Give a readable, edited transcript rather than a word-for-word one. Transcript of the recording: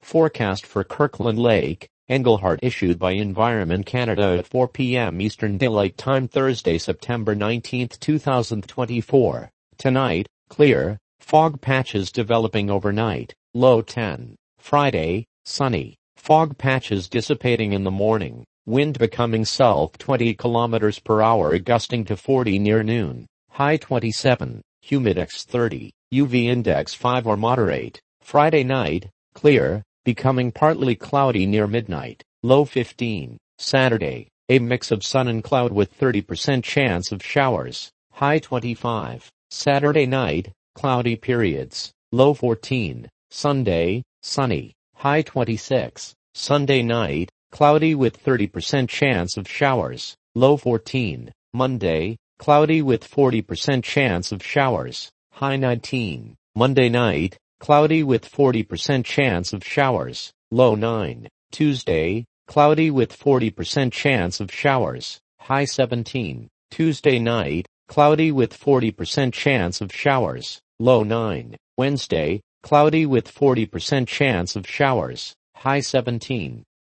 Forecast for Kirkland Lake, Englehart issued by Environment Canada at 4 p.m. Eastern Daylight Time Thursday, September 19, 2024. Tonight, clear, fog patches developing overnight, low 10. Friday, sunny, fog patches dissipating in the morning, wind becoming south 20 km per hour gusting to 40 near noon, high 27, humidex 30, UV index 5 or moderate. Friday night, clear, becoming partly cloudy near midnight, low 15. Saturday, a mix of sun and cloud with 30% chance of showers, high 25. Saturday night, cloudy periods, low 14. Sunday, sunny, high 26. Sunday night, cloudy with 30% chance of showers, low 14. Monday, cloudy with 40% chance of showers, high 19. Monday night, cloudy with 40% chance of showers, low 9. Tuesday, cloudy with 40% chance of showers, high 17. Tuesday night, cloudy with 40% chance of showers, low 9. Wednesday, cloudy with 40% chance of showers, high 17.